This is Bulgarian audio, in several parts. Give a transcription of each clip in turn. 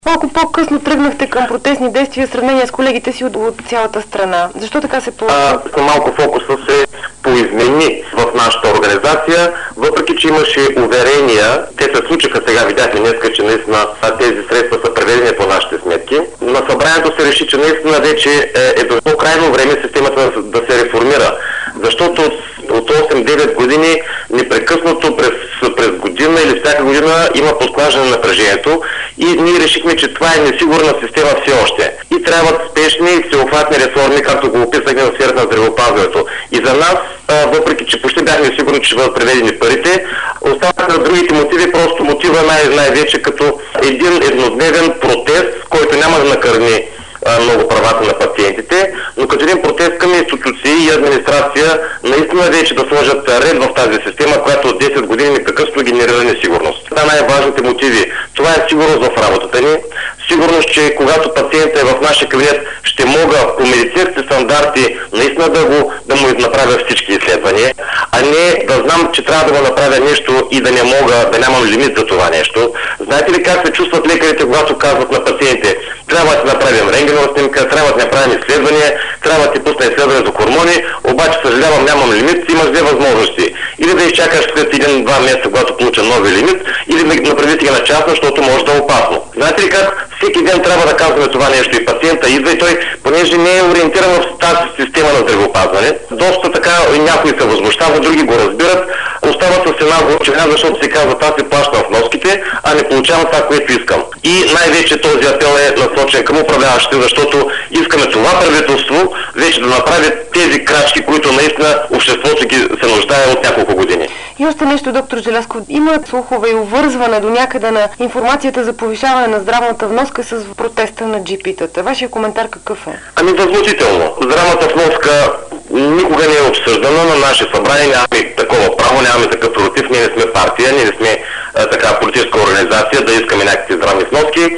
Малко по-късно тръгнахте към протестни действия в сравнение с колегите си от цялата страна. Защо така се получи? Малко фокуса се поизмени в нашата организация, въпреки че имаше уверения, те се случиха сега, видяхме днеска, че наистина тези средства са преведени по нашите сметки. На събранието се реши, че наистина вече е дошло крайно време системата да се реформира, защото от 8-9 години непрекъснато през година или всяка година има подклаждане на напрежението и ние решихме, че това е несигурна система все още. И трябват спешни и всеобхватни реформи, както го описахме в сферата на здравеопазването. И за нас, въпреки че почти бяхме сигурни, че ще бъдат преведени парите, остават на другите мотиви, просто мотива най-вече като един еднодневен протест, който няма да накърни много правата на пациентите, но като един протест към институции и администрация наистина вече да сложат ред в тази система, която от 10 години непрекъснато генерира несигурност. Това най-важните мотиви. Това е сигурност в работата ни, сигурност, че когато пациентът е в нашия кабинет, ще мога по медицинските стандарти наистина да му направя всички изследвания, а не да знам, че трябва да го направя нещо и да нямам лимит за това нещо. Знаете ли как се чувстват лекарите, когато казват на пациентите: трябва да направим рентгенова снимка, трябва да направим изследвания, трябва да ти пусна изследване за хормони, обаче съжалявам, нямам лимит, имаш две възможности. Или да изчакаш след 1-2 месеца, когато получа нови лимит, или да направите ги на частно, защото може да е опасно. Знаете ли как всеки ден трябва да казваме това нещо и пациента идва и той, понеже не е ориентиран в тази система на здравеопазване, доста така някои се възмущават, други го разбират, остават с една горчина, защото се казва: аз се плащам вноските, а не получавам това, което искам. И най-вече този апел е насочен към управляващите, защото искаме това правителство вече да направи тези крачки, които наистина обществото се нуждае от няколко години. И още нещо, доктор Желязков. Има слухове и увързване до някъде на информацията за повишаване на здравната вноска с протеста на джипитата. Вашия коментар какъв е? Възмутително. Здравната вноска никога не е обсъждана на наше събрание, нямаме такова право, нямаме такъв против, ние не сме партия, ние не сме така политическа организация да искаме някакви здравни вноски.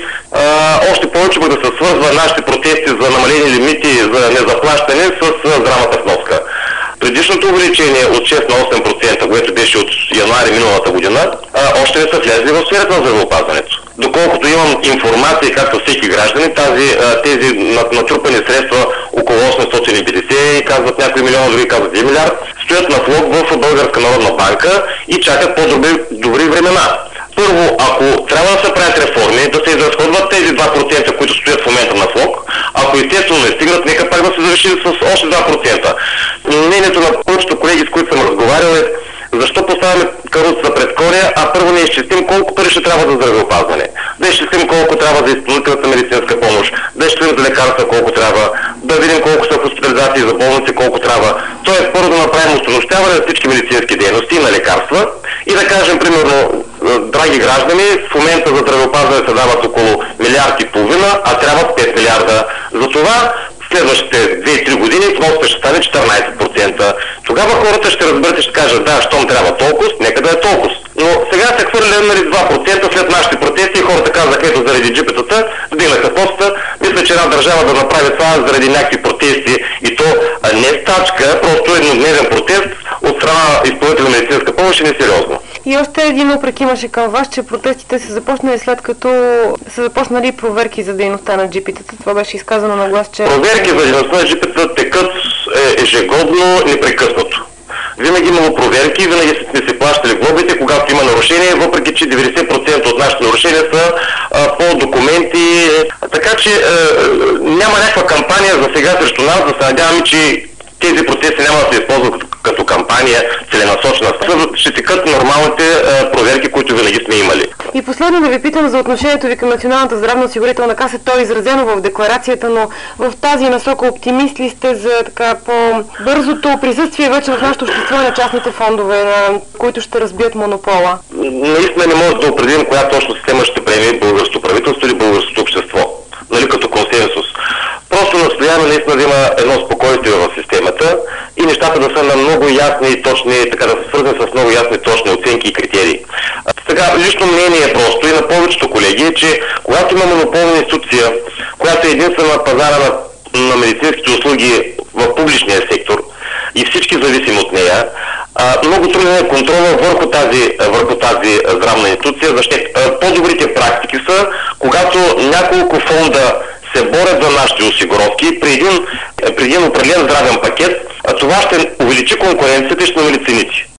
Още повече да се свързва нашите протести за намалени лимити за незаплащане с здравната вноска. Предишното увеличение от 6 на 8%, което беше от януари миналата година, още не са влезли в сферата на здравеопазването. Доколкото имам информация, както всеки граждани, тези натрупани средства около 850 и казват някои милиона, други казват 1 милиард, стоят на влог в Българска народна банка и чакат по-добри времена. Първо, ако трябва да се правят реформи, да се изразходват тези 2%, които стоят в момента на влог, ако естествено не стигнат, нека пак да се завиши с още 2%. Мнението на повечето колеги, с които съм разговарял, е: защо поставяме каруцата пред коня, а първо не изчислим колко пари ще трябва за здравеопазване. Да изчислим колко трябва за изпълнителната медицинска помощ, да изчислим за лекарства колко трябва, да видим колко са хоспитализации за болници, колко трябва. Тоест първо да направим остойностяване на всички медицински дейности и на лекарства и да кажем, примерно: драги граждани, в момента за здравеопазване се дават около 1,5 милиарда, а трябват 5 милиарда. Затова следващите 2-3 години вноската ще стане 14%. Тогава хората ще разберат и ще кажат: да, щом трябва толкова, нека да е толкова. Но сега се хвърля 2% след нашите протести и хората казаха: ето, заради джипетата вдигнаха поста. Мисля, че една държава да направи това заради някакви протести, и то не стачка, просто еднодневен протест от страна изпълнителна медицинска помощ, е несериозно. И още един упрек имаше към вас, че протестите са започнали след като са започнали проверки за дейността на джипитата. Това беше изказано на глас, че... Проверки за дейността на джипитата текат ежегодно, непрекъснато. Винаги имало проверки, винаги сме се плащали глобите, когато има нарушения, въпреки че 90% от нашите нарушения са по документи. Така че няма някаква кампания за сега срещу нас. Да се надяваме, че тези протести няма да се използват като кампания целенасочена. Ще текат нормалните проверки, които винаги сме имали. И последно да ви питам за отношението ви към Националната здравноосигурителна каса. То е изразено в декларацията, но в тази насока оптимист ли сте за така по-бързото присъствие вече в нашето общество на частните фондове, които ще разбият монопола? Наистина не може да определим коя точно система ще приеме българското правителство или българското общество, като консенсус. Просто настояваме наистина да има едно спокойствие в системата и нещата да са на много ясни и точни, така да са свързани с много ясни и точни оценки и критерии. Сега, лично мнение е просто и на повечето колеги е, че когато има монополна институция, която е единствена на пазара на медицинските услуги в публичния сектор и всички зависим от нея, Много труден е контрола върху тази здравна институция, защото по-добрите практики са, когато няколко фонда се борят за нашите осигуровки при един определен здравен пакет, това ще увеличи конкуренцията и ще намали цените.